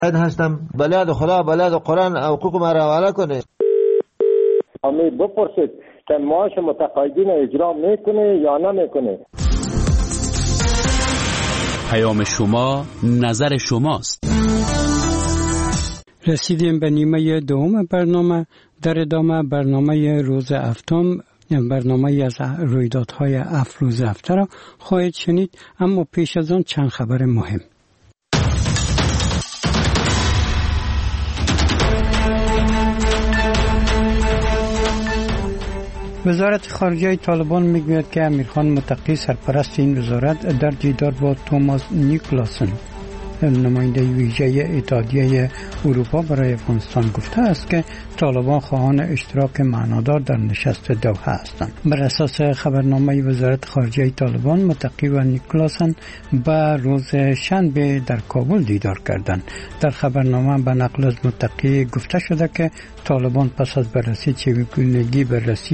هستم. بلاد خدا، بلاد قرآن حقوق ما را حواله کنه. امید بپرسید که معاش متقاعدین اجرا میکنه یا نمیکنه. پیام شما نظر شماست. رسیدیم به نیمه دوم برنامه. در ادامه برنامه روز هفتم، برنامه از رویدادهای روز هفته را خواهید شنید، اما پیش از آن چند خبر مهم. وزارت خارجه طالبان میگوید که امیرخان متقی سرپرست این وزارت در دیدار با توماس نیکلاسن نماینده ویژه اتحادیه اروپا برای افغانستان گفته است که طالبان خواهان اشتراک معنادار در نشست دوحه هستند. بر اساس خبرنامه وزارت خارجه طالبان، متقی و نیکلاسن به روز شنبه در کابل دیدار کردند. در خبرنامه به نقل از متقی گفته شده که طالبان پس از بررسی چگونگی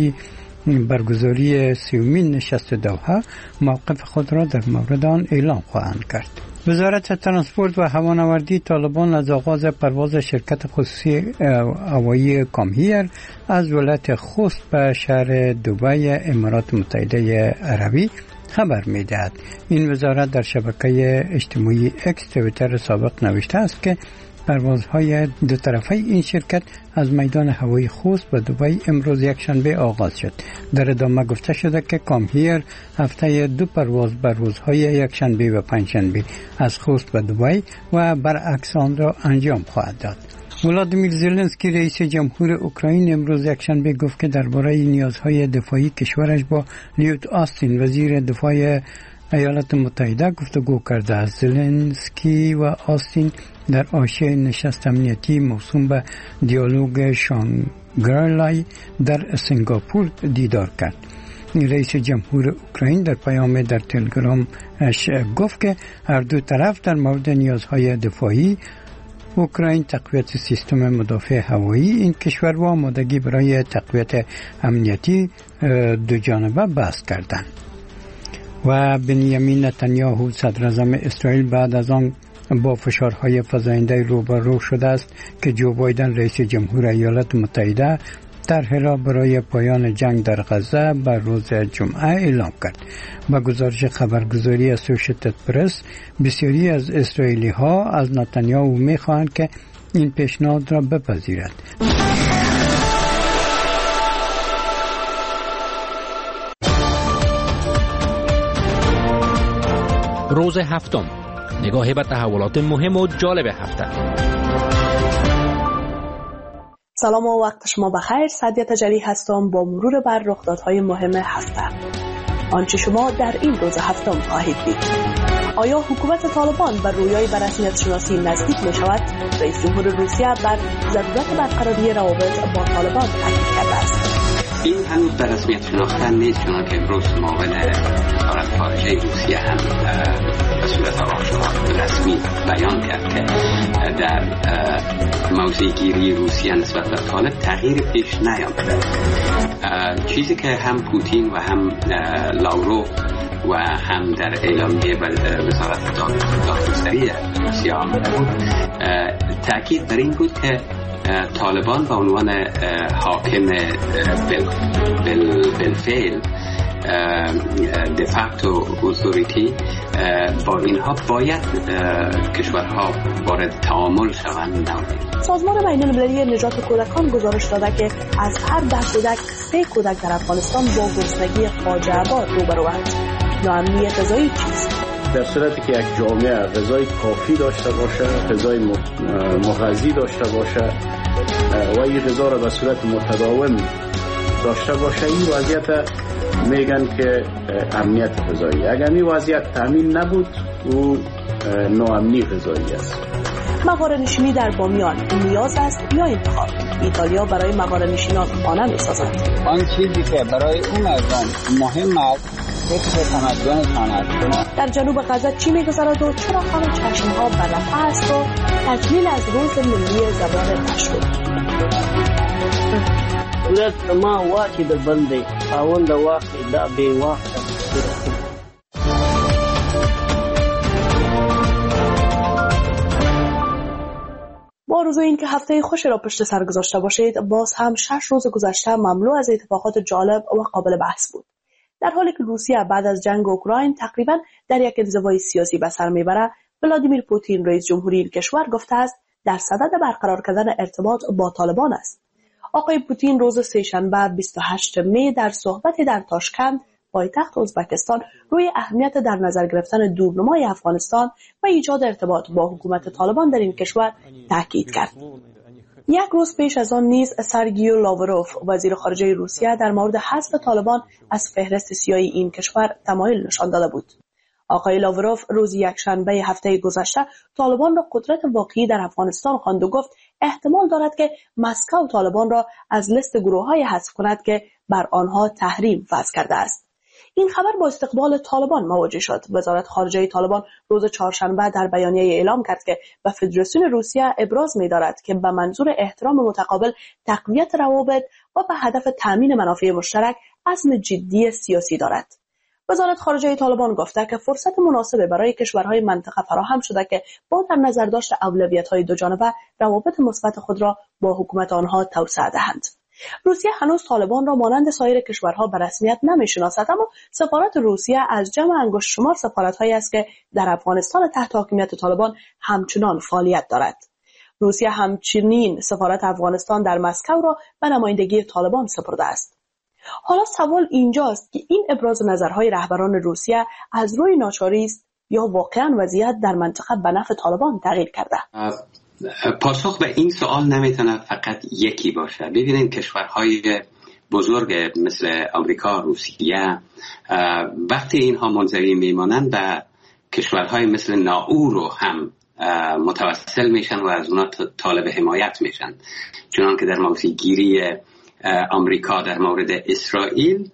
برگزاری سومین نشست دوحه موقف خود را در مورد آن اعلام خواهند کرد. وزارت ترانسپورت و هوانوردی طالبان از آغاز پرواز شرکت خصوصی هوایی کامهیر از ولایت خوست به شهر دبی امارات متحده عربی خبر می‌دهد. این وزارت در شبکه اجتماعی اکس توییتر سابق نوشته است که پروازهای دو طرفه این شرکت از میدان هوایی خوست به دبی امروز یکشنبه آغاز شد. در ادامه گفته شده که کامهیر هفته 2 پرواز بر روزهای یکشنبه و پنجشنبه از خوست به دبی و برعکس آن را انجام خواهد داد. ولادیمیر زلنسکی رئیس جمهور اوکراین امروز یکشنبه گفت که درباره نیازهای دفاعی کشورش با لیوت آستین وزیر دفاع ایالات متحده گفتگو کرده است. زلنسکی و آستین در عرصه نشست امنیتی موسوم به دیالوگ شانگری در سنگاپور دیدار کرد. رئیس جمهور اوکراین در پیام در تلگرامش گفت که هر دو طرف در مورد نیازهای دفاعی اوکراین، تقویت سیستم مدافع هوایی این کشور و آمادگی برای تقویت امنیتی دو جانبه بحث کردند. و بنیامین نتانیاهو صدراعظم اسرائیل بعد از آن با فشارهای فزاینده روبرو شده است که جو بایدن رئیس جمهور ایالات متحده طرح را برای پایان جنگ در غزه بر روز جمعه اعلام کرد. با گزارش خبرگزاری اسوسییتد پرس، بسیاری از اسرائیلی ها از نتانیاهو می‌خواهند که این پیشنهاد را بپذیرد. روز هفتم، نگاهی به تحولات مهم و جالب هفته. سلام و وقت شما بخیر. سعدیه تجلی هستم با مرور بر رخدادهای مهم هفته. آنچه شما در این روز هفتم خواهید دید: آیا حکومت طالبان بر رویای به رسمیت شناسی نزدیک می شود؟ رئیس جمهور روسیه بر ضرورت برقراری روابط با طالبان تاکید کرده است. این هنوز به رسمیت شناختن نیست، چون که امروز معاون وزارت خارجه روسیه هم به صورت آشکار رسمی بیان کرد که در موضع گیری روسیه نسبت به طالب تغییری پیش نیامده. چیزی که هم پوتین و هم لاوروف و هم در اعلامیه وزارت دادگستری روسیه آمده بود، تأکید بر این بود که طالبان به عنوان حاکم بالفعل دفاکتو اتوریتی با اینها باید کشورها وارد تعامل شوند. سازمان بین‌المللی نجات کودکان گزارش داده که از هر 10 کودک 3 کودک در افغانستان با گرسنگی فاجعه بار روبروند. ناامنی غذایی چیست؟ در صورتی که یک جامعه غذای کافی داشته باشه، غذای مغذی داشته باشه و این غذا را به صورت متداوم داشته باشه، این وضعیت میگن که امنیت غذایی. اگر این وضعیت تامین نبود، او ناامنی غذایی است. مغاره نشینی در بامیان نیاز است یا انتخاب؟ ایتالیا برای مغاره نشینان خانه می‌سازد. آن چیزی که برای اون مردم مهم است فکر تمدنشان است. در جنوب غزه چی می‌گذرد و چرا همه چشم‌ها بر رفح است و تکمیل از روز ملی زبان پشتو؟ ولت ما واقعی در بنده آوند واقعی دا بی واقع. با آرزوی این که هفته خوشی را پشت سر گذاشته باشید، باز هم 6 روز گذشته مملو از اتفاقات جالب و قابل بحث بود. در حالی که روسیه بعد از جنگ اوکراین تقریبا در یک انزوای سیاسی به سر میبره، ولادیمیر پوتین رئیس جمهوری این کشور گفته است در صدد برقرار کردن ارتباط با طالبان است. آقای پوتین روز سه‌شنبه 28 می در صحبتی در تاشکند پایتخت ازبکستان روی اهمیت در نظر گرفتن دورنمای افغانستان و ایجاد ارتباط با حکومت طالبان در این کشور تاکید کرد. یک روز پیش از آن نیز سرگیو لاوروف وزیر خارجه روسیه در مورد حذف طالبان از فهرست سیاهی این کشور تمایل نشان داده بود. آقای لاوروف روز یکشنبه هفته گذشته طالبان را قدرت واقعی در افغانستان خواند و گفت احتمال دارد که مسکو طالبان را از لیست گروه‌های حذف کند که بر آنها تحریم وضع کرده است. این خبر با استقبال طالبان مواجه شد. وزارت خارجه طالبان روز چهارشنبه در بیانیه اعلام کرد که به فدراسیون روسیه ابراز می‌دارد که به منظور احترام متقابل، تقویت روابط و به هدف تامین منافع مشترک عزم جدی سیاسی دارد. وزارت خارجه طالبان گفته که فرصت مناسب برای کشورهای منطقه فراهم شده که با در نظر داشت اولویت‌های دوجانبه روابط مثبت خود را با حکومت آنها توسعه دهند. روسیه هنوز طالبان را مانند سایر کشورها به رسمیت نمی‌شناسد، اما سفارت روسیه از جمع انگشت شمار سفارت‌هایی است که در افغانستان تحت حاکمیت طالبان همچنان فعالیت دارد. روسیه همچنین سفارت افغانستان در مسکو را به نمایندگی طالبان سپرده است. حالا سوال اینجاست که این ابراز نظرهای رهبران روسیه از روی ناچاری است یا واقعا وضعیت در منطقه به نفع طالبان تغییر کرده؟ پاسخ به این سوال نمیتونه فقط یکی باشه. ببینید کشورهای بزرگ مثل آمریکا، روسیه، وقتی اینها منزوی میمانند به کشورهای مثل نائو رو هم متوسل میشن و از اونا طالب حمایت میشن. چنانکه در موضوعگیری آمریکا در مورد اسرائیل،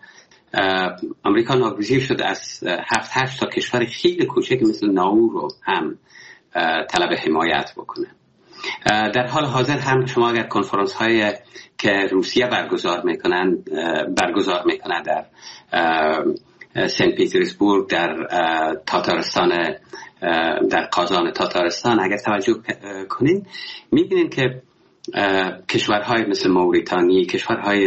آمریکا ناگزیر شد از 7-8 تا کشور خیلی کوچک مثل نائو رو هم طلب حمایت بکنه. در حال حاضر هم شما اگر کنفرانس های که روسیه برگزار میکنه در سنت پیترزبورگ، در تاتارستان، در قازان تاتارستان، اگر توجه کنین میبینین که کشورهای مثل موریتانی، کشورهای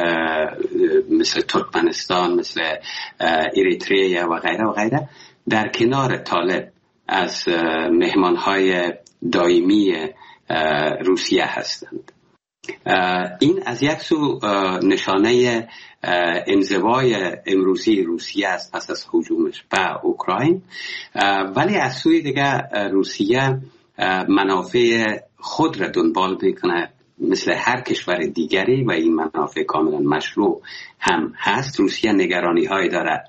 مثل ترکمنستان، مثل اریتریه و غیره و غیره در کنار طالب از مهمانهای دائمی روسیه هستند. این از یک سو نشانه انزوای امروزی روسیه است پس از هجومش به اوکراین، ولی از سوی دیگه روسیه منافع خود را دنبال میکنه مثل هر کشور دیگری و این منافع کاملا مشروع هم هست. روسیه نگرانی های داره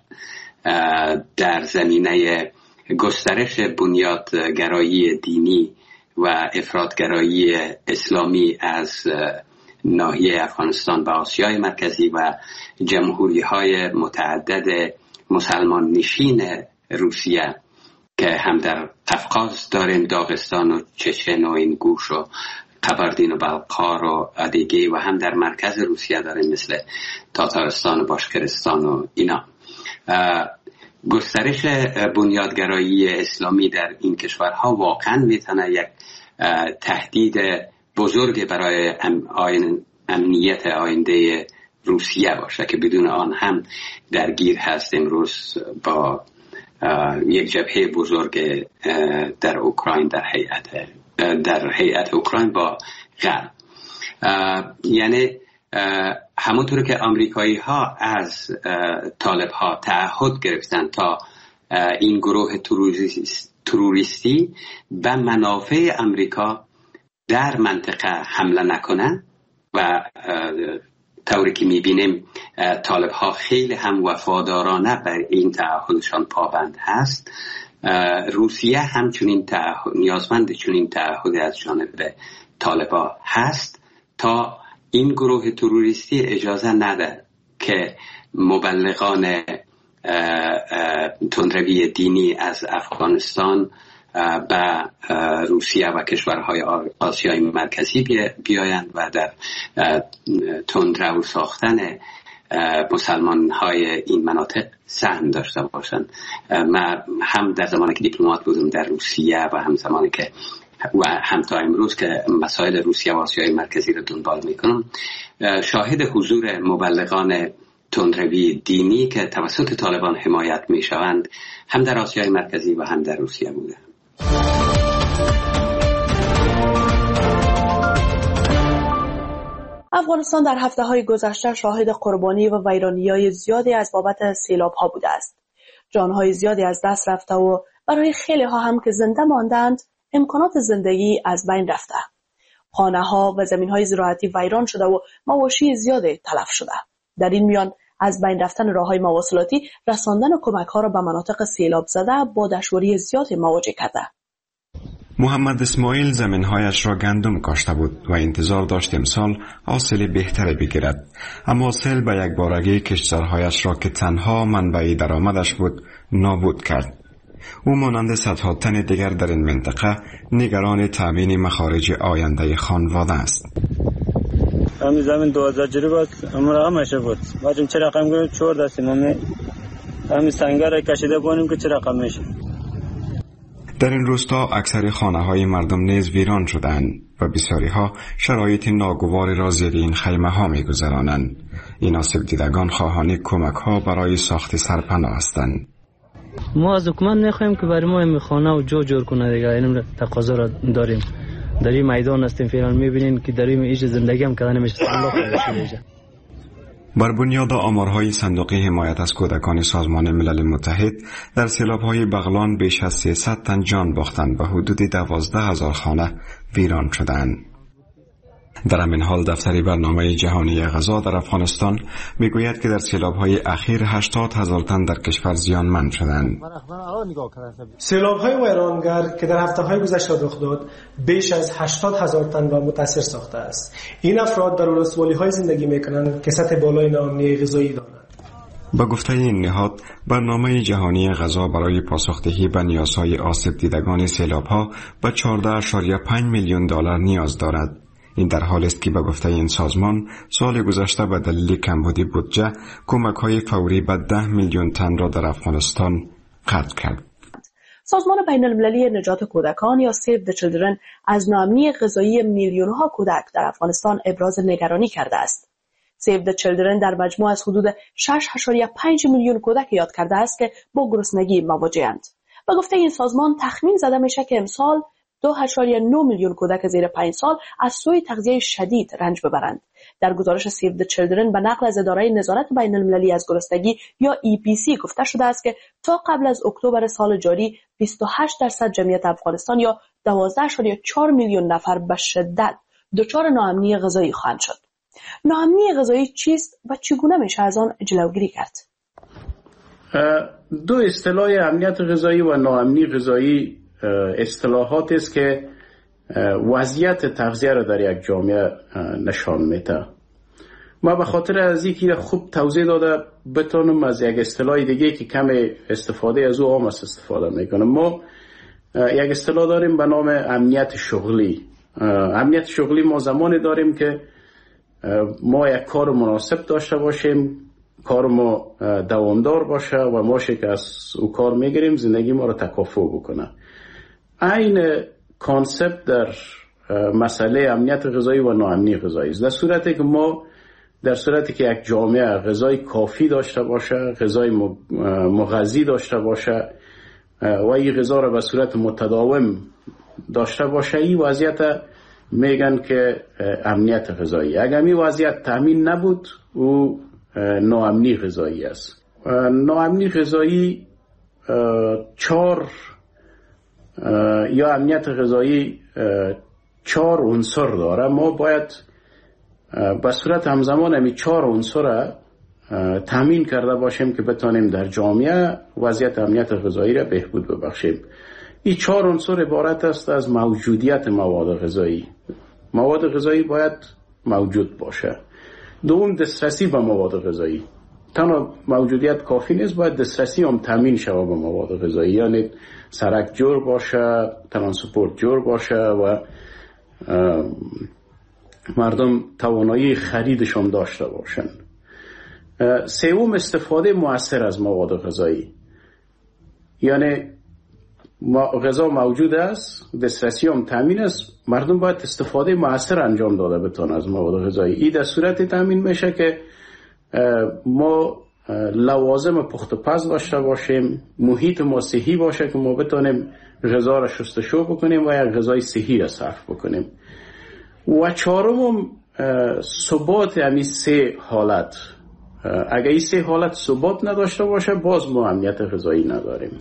در زمینه گسترش بنیادگرایی دینی و افراطگرایی اسلامی از ناحیه افغانستان به آسیای مرکزی و جمهوری‌های متعدد مسلمان نشین روسیه که هم در قفقاز داریم، داغستان و چچن و اینگوش و قبردین و بلقار و ادیگی، و هم در مرکز روسیه داریم مثل تاتارستان و باشکرستان و اینا. گسترش بنیادگرایی اسلامی در این کشورها واقعا میتونه یک تهدید بزرگ برای امنیت آینده روسیه باشه که بدون آن هم درگیر هست امروز با یک جبهه بزرگ در اوکراین، در هیئت اوکراین با غرب. یعنی همونطور که آمریکایی ها از طالب ها تعهد گرفتن تا این گروه تروریستی به منافع امریکا در منطقه حمله نکنن و طوری که میبینیم طالب ها خیلی هم وفادارانه بر این تعهدشان پابند هست، روسیه همچنین نیازمند چنین تعهدی از جانب طالب ها هست تا این گروه تروریستی اجازه نده که مبلغان تندروی دینی از افغانستان به روسیه و کشورهای آسیای مرکزی بیایند و در تندرو ساختن مسلمان های این مناطق سهم داشته باشند. من هم در زمانی که دیپلمات بودم در روسیه و هم زمانی که و هم تا امروز که مسائل روسیه و آسیای مرکزی رو دنبال میکنم، شاهد حضور مبلغان تندروی دینی که توسط طالبان حمایت میشوند هم در آسیای مرکزی و هم در روسیه بوده. افغانستان در هفته‌های گذشته شاهد قربانی و ویرانی‌های زیادی از بابت سیلاب‌ها بوده است. جان‌های زیادی از دست رفته و برای خیلی‌ها هم که زنده ماندند امکانات زندگی از بین رفته. خانه‌ها و زمین‌های زراعتی ویران شده و مواشی زیادی تلف شده. در این میان از بین رفتن راه‌های مواصلاتی رساندن کمک‌ها را به مناطق سیلاب زده با دشواری زیادی مواجه کرده. محمد اسماعیل زمین‌هایش را گندم کاشته بود و انتظار داشت امسال حاصل بهتری بگیرد، اما سیل به یک بارگی کشتزارهایش را که تنها منبع درآمدش بود نابود کرد. او مانند صدها تن دیگر در این منطقه نگران تامین مخارج آینده خانواده است. همین زمین 12 جری بود، امرا همشه بود. باجم چه رقم گفتیم 4 دستیم همین سنگر را کشیده بونیم که چه رقم میشه. در این روستا اکثر خانه‌های مردم نیز ویران شدند و بسیاری‌ها شرایط ناگواری را زیر این خیمه‌ها می‌گذرانند. این آسیب دیدگان خواهان کمک‌ها برای ساخت سرپناه هستند. ما از حکومت می‌خوایم که برای ما این خانه و جور کنه دیگه، این تقاضا را داریم. در این میدان هستیم فعلا، می‌بینین که در این ایج زندگی هم کردن نمیشه. الله خیرش. بر بنیاد آمارهای صندوق حمایت از کودکان سازمان ملل متحد در سیلاب‌های بغلان بیش از 300 تن جان باختند و حدود 12,000 خانه ویران شدند. در همین حال دفتر برنامه جهانی غذا در افغانستان میگوید که در سیلاب‌های اخیر 80,000 تن در کشور زیانمند شدند. سیلاب‌های ویرانگر که در هفته‌های گذشته رخ داد بیش از 80,000 تن را متاثر ساخته است. این افراد در ولسوالی‌های زندگی می‌کنند که سطح بالای ناامنی غذایی دارند. با گفته این نهاد، برنامه جهانی غذا برای پاسخدهی به نیازهای آسیب دیدگان سیلاب‌ها به 14.5 میلیون دلار نیاز دارد. این در حالی است که به گفته این سازمان سال گذشته به دلیل کمبودی بودجه کمک‌های فوری به 10 میلیون تن را در افغانستان قطع کرد. سازمان بین‌المللی نجات کودکان یا Save the Children از ناامنی غذایی میلیون‌ها کودک در افغانستان ابراز نگرانی کرده است. Save the Children در مجموع از حدود 6.5 میلیون کودک یاد کرده است که با گرسنگی مواجه‌اند. به گفته این سازمان تخمین زده میشه که امسال 2.9 میلیون کودک زیر 5 سال از سوی تغذیه شدید رنج ببرند. در گزارش Save the Children به نقل از اداره نظارت بین‌المللی از گرسنگی یا EPC گفته شده است که تا قبل از اکتبر سال جاری 28% جمعیت افغانستان یا 12.4 میلیون نفر به شدت دچار ناامنی غذایی خواهند شد. ناامنی غذایی چیست و چگونه میشه از آن جلوگیری کرد؟ دو اصطلاح امنیت غذایی و ناامنی غذایی اصطلاحات است که وضعیت تغذیه را در یک جامعه نشان میده. ما به خاطر از اینکه خوب توضیح داده بتونم از یک اصطلاح دیگه که کم استفاده از او عام استفاده میکنم. ما یک اصطلاح داریم به نام امنیت شغلی. امنیت شغلی ما زمانی داریم که ما یک کار مناسب داشته باشیم، کار ما دوامدار باشه و ماشه که از او کار میگیریم زندگی ما را تکافؤ بکنه. این کانسپت در مسئله امنیت غذایی و ناامنی غذایی است. در صورتی که یک جامعه غذای کافی داشته باشه، غذای مغذی داشته باشه و این غذا را به صورت متداوم داشته باشه، این وضعیت میگن که امنیت غذایی. اگر این وضعیت تامین نبود او ناامنی غذایی است. ناامنی غذایی یا امنیت غذایی 4 عنصر داره. ما باید به صورت همزمان همین 4 عنصر را تامین کرده باشیم که بتانیم در جامعه وضعیت امنیت غذایی را بهبود ببخشیم. این 4 عنصر عبارت است از موجودیت مواد غذایی. مواد غذایی باید موجود باشه. دوم دسترسی به مواد غذایی. تنها موجودیت کافی نیست، باید دسترسی هم تامین شود به مواد غذایی، یعنی سرک جور باشه، ترانسپورت جور باشه و مردم توانایی خریدشون داشته باشن. سوم استفاده مؤثر از مواد غذایی، یعنی غذا موجود است، دسترسی هم تامین است، مردم باید استفاده مؤثر انجام داده بتون از مواد غذایی. این در صورت تامین میشه که ما لوازم پخت و پز داشته باشیم، محیط ما صحی باشه که ما بتونیم غذا را شستشو بکنیم و یک غذای صحی را صرف بکنیم. و چهارم ثبات همین سه حالت. اگر این سه حالت ثبات نداشته باشه باز ما امنیت غذایی نداریم.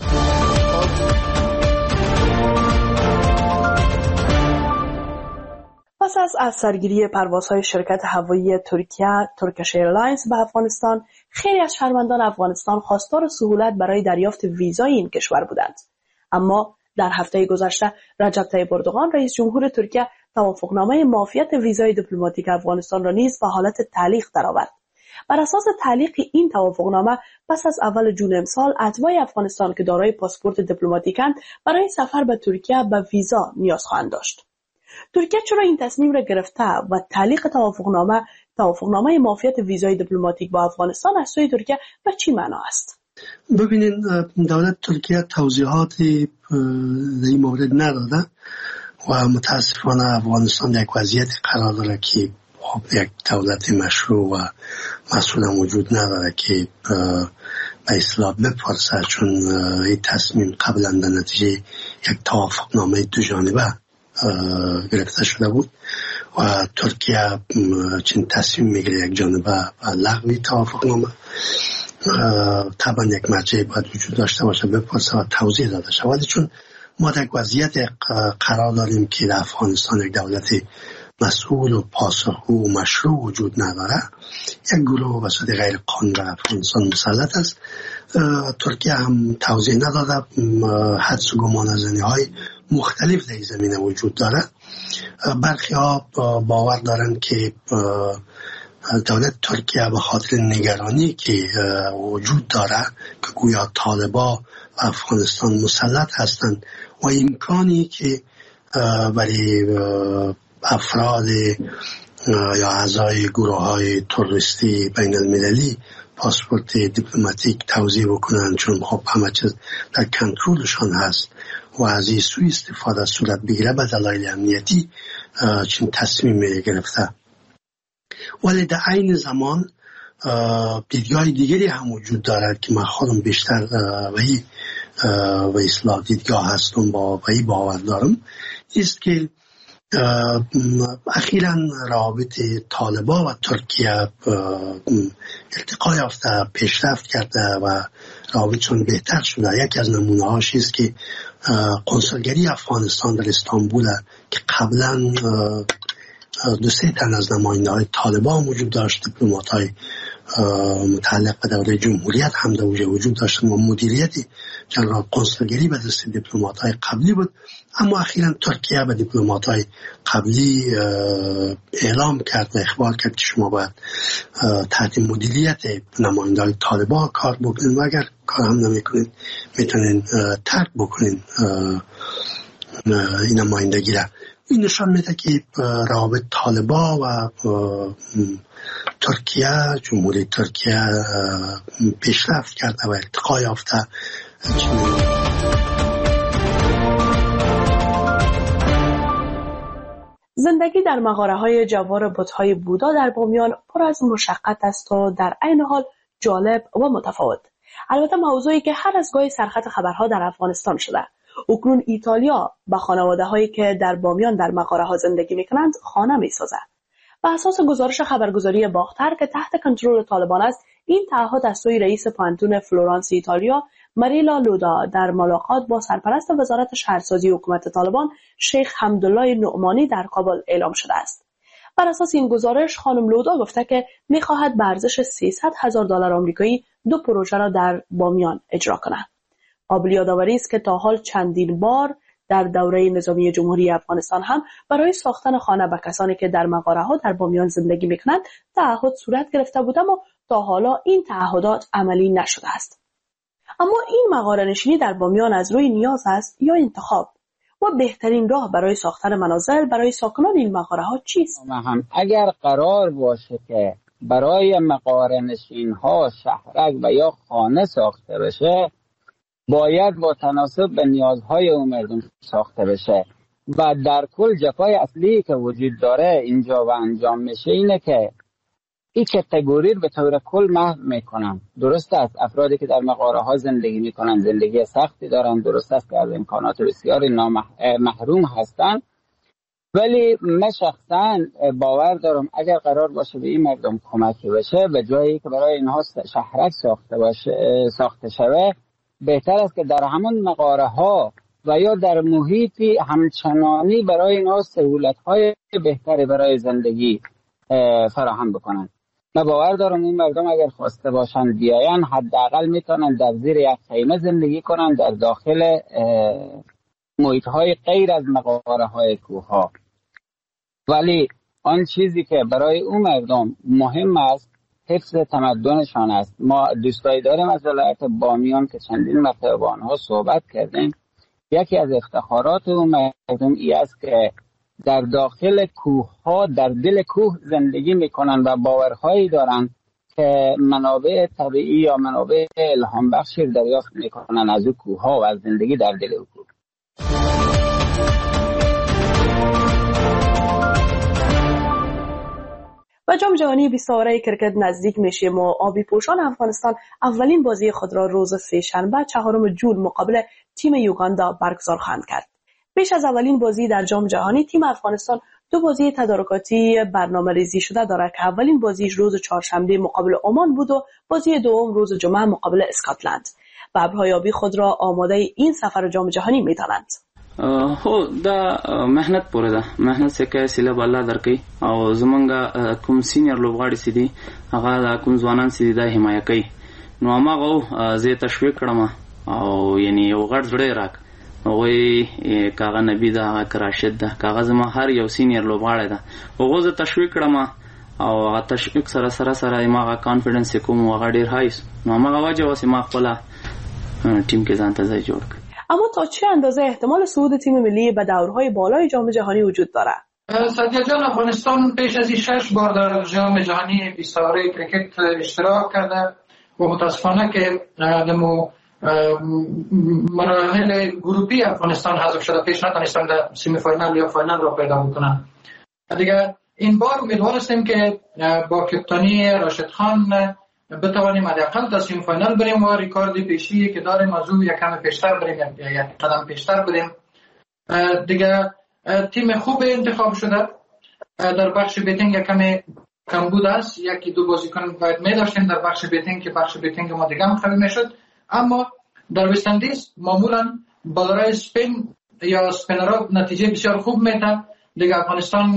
پس از سرگیری پروازهای شرکت هوایی ترکیه ترکش ایرلاینز به افغانستان، خیلی از شهروندان افغانستان خواستار سهولت برای دریافت ویزای این کشور بودند. اما در هفته گذشته رجب طیب اردوغان رئیس جمهور ترکیه توافقنامه معافیت ویزای دیپلماتیک افغانستان را نیز به حالت تعلیق درآورد. بر اساس تعلیق این توافقنامه پس از اول جون امسال اتباع افغانستان که دارای پاسپورت دیپلماتیکند برای سفر به ترکیه به ویزا نیاز خواهند داشت. ترکیه چرا این تصمیم را گرفته و تعلیق توافقنامه معافیت ویزای دیپلماتیک با افغانستان از سوی ترکیه به چی معنا است؟ ببینید، دولت ترکیه توضیحاتی در این مورد نداده و متاسفانه افغانستان در یک وضعیت قرار داره که خب یک دولت مشروع و مسئول وجود نداره که به اصطلاح بپرسه، چون این تصمیم قبلا در نتیجه یک توافقنامه دو جانبه گرفته شده بود و ترکیه چون تصمیم میگیره یک جانبه و لغوی توافقنامه، طبعا یک مرجع باید وجود داشته باشه بپرسه و توضیح داده شود. ولی چون ما در وضعیت قرار داریم که در افغانستان یک دولت مسئول و پاسخگو و مشروع وجود نداره، یک گروه وسط غیر قانونی در افغانستان مسلط است. ترکیه هم توضیح نداده، حدس و گمانه‌زنی های مختلف در این زمینه وجود داره. برخی ها باور دارند که دولت ترکیه به خاطر نگرانی که وجود داره که گویا طالبان و افغانستان مسلط هستند و امکانی که برای افراد یا اعضای گروه های تروریستی بین المللی پاسپورت دیپلماتیک توزیع بکنن، چون خب همه چیز در کنترلشان هست و از این سوی استفاده صورت بگیره به دلایل امنیتی چون تصمیم گرفته. ولی در عین زمان دیدگاه دیگری هم وجود دارد که من خودم بیشتر و اصلاح دیدگاه هستم با این باور دارم، است که اخیراً روابط طالبان و ترکیه ارتقا یافته، پیشرفت کرده و روابطشون بهتر شده. یکی از نمونه هاش است که قنصلگری افغانستان در استانبول که قبلا 2-3 تن از نماینده های طالبان وجود داشت، دیپلمات های متعلق به دوره جمهوریت هم در وجود داشتن و مدیریت جنرال قنصلگری به دست دیپلمات های قبلی بود. اما اخیراً ترکیه به دیپلمات های قبلی اعلام کرد و اخبار کرد که شما باید تحت مدیریت نماینده های طالبان کار بکنید و اگر کار هم نمیکنید میتونید ترک بکنید این نمایندگی را. این نشان میده که روابط طالبان و ترکیه، جمهوری ترکیه پیشرفت کرده و ارتقا یافته. زندگی در مغاره‌های جوار بت‌های بودا در بامیان پر از مشقت است و در عین حال جالب و متفاوت. البته موضوعی که هر از گاهی سرخط خبرها در افغانستان شده. اکنون ایتالیا به خانواده‌هایی که در بامیان در مغاره‌ها زندگی می‌کنند خانه می‌سازد. بر اساس گزارش خبرگزاری باختر که تحت کنترل طالبان است، این تعهد از سوی رئیس پانتون فلورانس ایتالیا ماریلا لودا در ملاقات با سرپرست وزارت شهرسازی حکومت طالبان شیخ حمدالله نعمانی در کابل اعلام شده است. بر اساس این گزارش خانم لودا گفته که می‌خواهد به ارزش $300,000 آمریکایی 2 پروژه را در بامیان اجرا کند. قابل یادآوری است که تا حال چندین بار در دوره نظامی جمهوری افغانستان هم برای ساختن خانه به کسانی که در مغاره‌ها در بامیان زندگی می‌کنند تعهد صورت گرفته بود، اما تا حالا این تعهدات عملی نشده است. اما این مغاره نشینی در بامیان از روی نیاز است یا انتخاب؟ و بهترین راه برای ساختن منازل برای ساکنان این مغاره‌ها چیست؟ اگر قرار باشه که برای مغاره نشین‌ها شهرک و یا خانه ساخته بشه، باید با تناسب به نیازهای اون مردم ساخته بشه و در کل جفای اصلی که وجود داره اینجا و انجام میشه اینه که این کتگوری به طور کل محو میکنن. درست است افرادی که در مغاره ها زندگی میکنن زندگی سختی دارن، درست است که از امکانات بسیاری محروم هستن، ولی من شخصا باور دارم اگر قرار باشه به این مردم کمکی بشه به جایی که برای اینها شهرک ساخته شوه، بهتر است که در همون مغاره ها و یا در محیطی همچنانی برای اینها سهولت های بهتری برای زندگی فراهم بکنن. من باور دارم این مردم اگر خواسته باشن بیاین حداقل میتونن در زیر یک خیمه زندگی کنن در داخل محیط های غیر از مغاره های کوه ها. ولی آن چیزی که برای اون مردم مهم است حفظ تمدنشان است. ما دوستایی داریم از ولایت بامیان که چندین مرتبه با آنها صحبت کردیم. یکی از افتخارات اون مردم ای است که در داخل کوه ها در دل کوه زندگی میکنن و باورهایی دارن که منابع طبیعی یا منابع الهام بخشی دریافت میکنن از اون کوه ها و از زندگی در دل اون کوه. و جام جهانی 20 ساله کرکت نزدیک میشه و آبی پوشان افغانستان اولین بازی خود را روز سه‌شنبه 4 جون مقابل تیم یوگاندا برگزار خواهند کرد. پیش از اولین بازی در جام جهانی تیم افغانستان 2 بازی تدارکاتی برنامه‌ریزی شده دارد که اولین بازیش روز چهارشنبه مقابل عمان بود و بازی دوم روز جمعه مقابل اسکاتلند. ببرهای آبی خود را آماده این سفر جام جهانی می‌دانند. هو دا مهنت پوره ده، مهنت سکه سیله بالا درکې او زمونږ کوم سینیئر لوبغاړي سي دي هغه دا کوم ځوانان سي دي د حمایه کوي. نو هغه زه تشویق کړم او یعنی یو غړ زړه راک وای کاغه نبی دا کراشد ده کاغه زما هر یو سینیئر لوبغاړی ده هغه زه تشویق کړم او هغه تشویق سره ما کانفیډنس کوم هغه ډیر هایس. نو هغه وجه واسه ما خپل ټیم کې ځان ته ځای جوړ کړ. اما تا چه اندازه احتمال صعود تیم ملی به دورهای بالای جام جهانی وجود دارد؟ سادیا جان افغانستان پیش از این 6 بار در جام جهانی 20 ساله کرکت اشتراک کرده و متاسفانه که دمو مراحل گروپی افغانستان حذف شده پیش نتونستن در سیمی فاینال یا فاینال را پیدا بکنن. دیگه این بار امیدوار هستیم که با کپتانی راشد خان بتوانیم حداقل تا سیمی فاینال بریم و ریکارد پیشی که داریم از او یک کم پیشتر بریم یک قدم پیشتر بریم. دیگه تیم خوب انتخاب شده. در بخش بیتینگ یک کمی کمبود است، یکی دو بازیکن باید می داشتیم در بخش بیتینگ که بخش بیتینگ ما دیگه هم قوی میشد. اما در وست اندیز معمولا بالرای اسپین یا اسپینرها نتیجه بسیار خوب میدن. دیگه افغانستان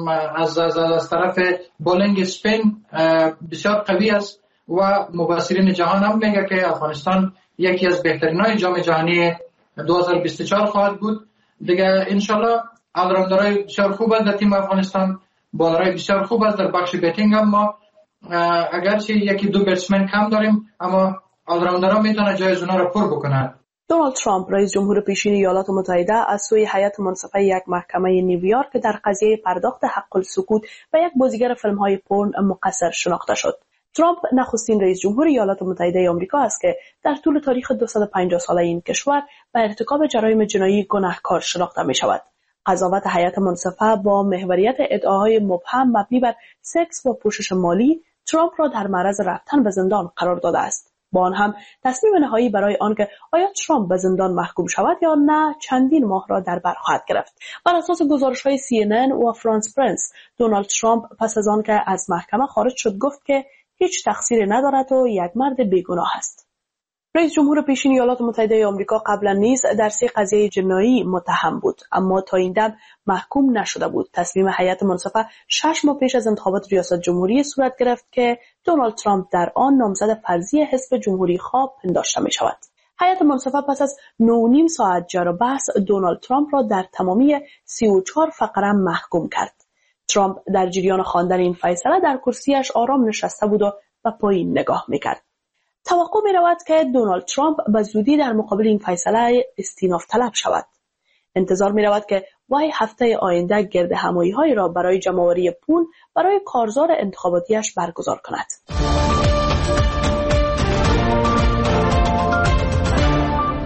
از طرف بولینگ اسپین بسیار قوی است و مبصرین جهان هم میگه که افغانستان یکی از بهترینای جام جهانی 2024 خواهد بود. دیگه انشالله آلراوندرهای بسیار خوب است در تیم افغانستان، بالرهای بسیار خوب است در بخش بیتینگ هم ما اگرچه یکی دو بتسمن کم داریم اما آلراوندرها میتونه جای اونا رو پر بکنن. دونالد ترامپ رئیس جمهور پیشین ایالات متحده از سوی هیئت منصفه یک محکمه نیویورک در قضیه پرداخت حق السکوت به یک بازیگر فیلم‌های پورن مقصر شناخته شد. ترامپ نخستین رئیس جمهور ایالات متحده آمریکا است که در طول تاریخ 250 ساله این کشور به ارتکاب جرایم جنایی گناهکار شناخته می شود. قضاوت هیئت منصفه با محوریت ادعاهای مبهم مبنی بر سکس و پوشش مالی ترامپ را در معرض رفتن به زندان قرار داده است. با آن هم تصمیم نهایی برای آنکه آیا ترامپ به زندان محکوم شود یا نه چندین ماه را در بر خواهد گرفت. بر اساس گزارش‌های CNN و فرانس پرنس، دونالد ترامپ پس از آنکه از محکمه خارج شد گفت که هیچ تقصیری ندارد و یک مرد بیگناه است. رئیس جمهور پیشین ایالات متحده آمریکا قبلا نیز در 3 قضیه جنایی متهم بود اما تا این دم محکوم نشده بود. تصمیم هیئت منصفه 6 ماه پیش از انتخابات ریاست جمهوری صورت گرفت که دونالد ترامپ در آن نامزد فرضی حزب جمهوری خواه پنداشته می شود. هیئت منصفه پس از 9.5 ساعت جر و بحث دونالد ترامپ را در تمامی 34 فقره محکوم کرد. ترامپ در جریان خواندن این فیصله در کرسیش آرام نشسته بود و به پایین نگاه میکرد. توقع می رود که دونالد ترامپ به زودی در مقابل این فیصله استیناف طلب شود. انتظار می رود که وی هفته آینده گرد همایی های را برای جمع‌آوری پول برای کارزار انتخاباتیش برگزار کند.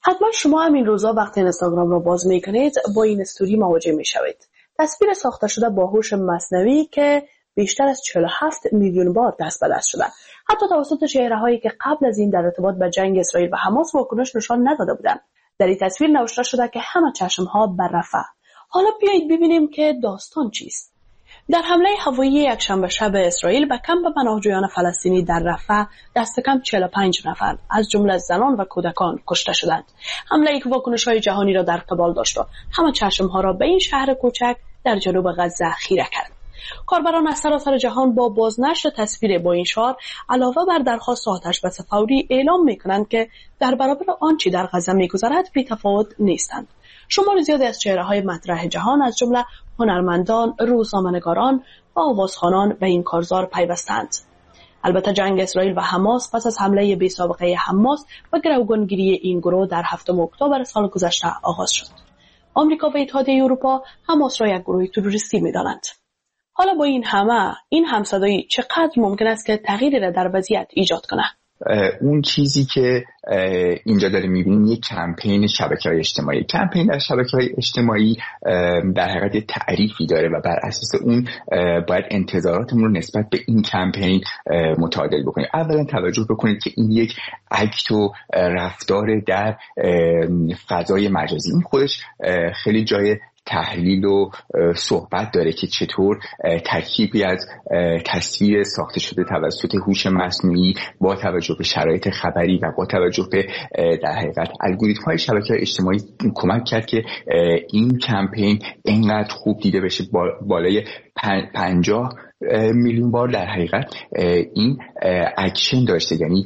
حتما شما همین روزا وقتی اینستاگرام را باز میکنید با این استوری مواجه میشوید. تصویر ساخته شده با هوش مصنوعی که بیشتر از 47 میلیون بار دست به دست شده. حتی توسط چهره‌هایی که قبل از این در ارتباط به جنگ اسرائیل و حماس واکنش نشان نداده بودند. در این تصویر نوشته شده که همه چشم‌ها بر رفح. حالا بیایید ببینیم که داستان چیست. در حمله هوایی یکشنبه شب اسرائیل به کمپ پناهجویان فلسطینی در رفح دست کم 45 نفر از جمله زنان و کودکان کشته شدند. حمله‌ای که واکنش‌های جهانی را در قبال داشت و همه چشم‌ها را به این شهر کوچک در جنوب غزه خیره کرد. کاربران از سراسر جهان با بازنشر تصویر با این شعار علاوه بر درخواست آتش بس فوری اعلام می‌کنند که در برابر آنچه در غزه می‌گذرد بی‌تفاوت نیستند. شمار زیادی از چهره‌های مطرح جهان از جمله هنرمندان، روزنامه‌نگاران و آوازخوانان به این کارزار پیوستند. البته جنگ اسرائیل و حماس پس از حمله بی‌سابقه حماس و گروگانگیری این گروه در 7 اکتبر سال گذشته آغاز شد. آمریکا و اتحادیه اروپا حماس را یک گروه تروریستی می‌دانند. حالا با این همصدایی چقدر ممکن است که تغییری را در وضعیت ایجاد کنه؟ اون چیزی که اینجا داره میبینیم یک کمپین شبکه‌های اجتماعی. کمپین در شبکه‌های اجتماعی در حقیقت تعریفی داره و بر اساس اون باید انتظاراتمون رو نسبت به این کمپین متعادل بکنیم. اولا توجه بکنید که این یک اکت و رفتار در فضای مجازی، این خودش خیلی جای تحلیل و صحبت داره که چطور ترکیبی از تصویر ساخته شده توسط هوش مصنوعی با توجه به شرایط خبری و با توجه به در حقیقت الگوریتم‌های شبکه‌های اجتماعی کمک کرد که این کمپین اینقدر خوب دیده بشه. بالای 50 میلیون بار در حقیقت این اکشن داشته، یعنی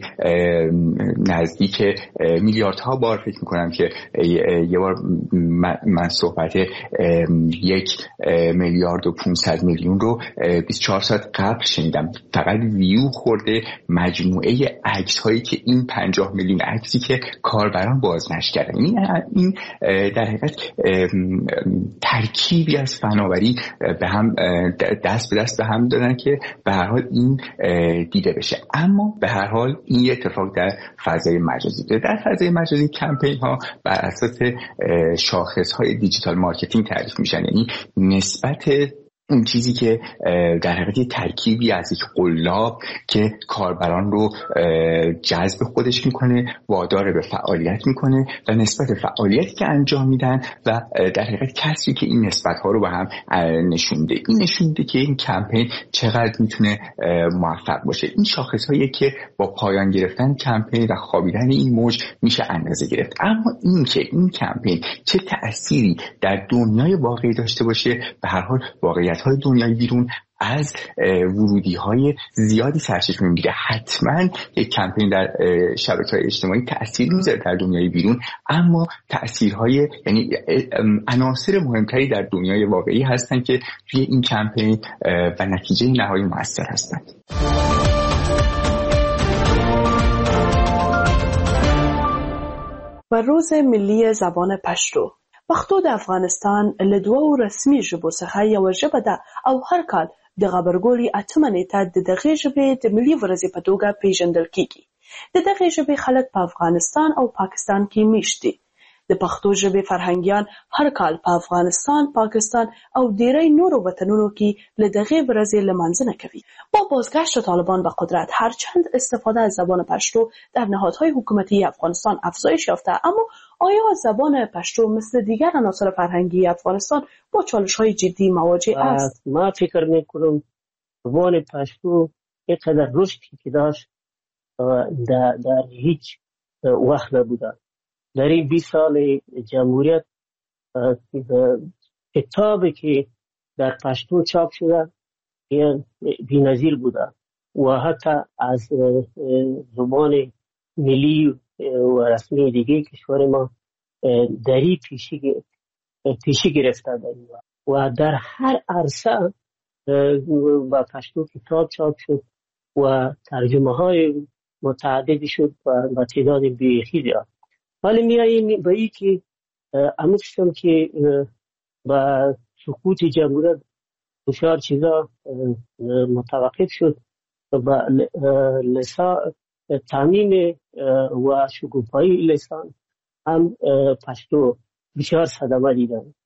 نزدیک میلیاردها بار فکر میکنم که یه بار من صحبت 1,500,000,000 رو 24 ساعت قبل شنیدم. فقط ویو خورده مجموعه عکس هایی که این 50 میلیون عکسی که کاربران بازنشر کردن. این در حقیقت ترکیبی از فناوری به هم دست به دست به هم دادن که به هر حال این دیده بشه. اما به هر حال این اتفاق در فضای مجازی داره. در فضای مجازی کمپین ها بر اساس شاخص های دیجیتال مارکتینگ تعریف میشن، یعنی نسبت اون چیزی که در حقیقت ترکیبی از یک قلاب که کاربران رو جذب خودش میکنه، وادار به فعالیت میکنه و نسبت فعالیتی که انجام میدن و در حقیقت کسی که این نسبت ها رو به هم نشونده. این نشونده که این کمپین چقدر میتونه موفق باشه. این شاخص هایی که با پایان گرفتن کمپین و خوابیدن این موج میشه اندازه گرفت. اما این که این کمپین چه تأثیری در دنیای واقعی داشته باشه، به هر حال واقعیت های دنیای بیرون از ورودی های زیادی سرچشمه میگیره. حتما یک کمپین در شبکه‌های اجتماعی تأثیر میذاره در دنیای بیرون، اما تأثیرهای یعنی عناصر مهمتری در دنیای واقعی هستن که توی این کمپین و نتیجه نهایی مؤثر هستند. و روز ملی زبان پشتو پښتو د افغانستان له دوو رسمي ژبو څخه یوه ژبه ده او هر کال د غبرګولي 8 نیټه د دغې ژبې د ملي ورځې په توګه پیژندل کیږي. د دغې ژبې خلک په افغانستان او پاکستان کې میشت دي. د پښتو ژبې فرهنګیان هر کال په افغانستان، پاکستان او ډیری نورو وطنونو کې له دغې ورځې لمانځنه کوي. با بازگشت طالبان به قدرت هرچند استفاده از زبان پشتو در نهادهای حکومتی افغانستان افزایش یافته، اما آیا زبان پشتو مثل دیگر عناصر فرهنگی افغانستان با چالش‌های جدی مواجه است؟ ما فکر می‌کنم زبان پشتو اینقدر رشدی که داشت در هیچ وقت نبوده. در این 20 سال جمهوریت کتابی که در پشتو چاپ شده بی‌نظیر بوده و حتی از زبان ملی و رسمی دیگه کشور ما دری پیشی گرفته داریم و در هر عرصه با پشتو کتاب چاپ شد و ترجمه های متعددی شد و با تعداد بیخی زیاد. ولی میاییم به این که امروزم که با سقوط جمهوریت بسیار چیزا متوقف شد و تعمیم و شکوفایی لسان هم پشتو بسیار صدمه دیدن.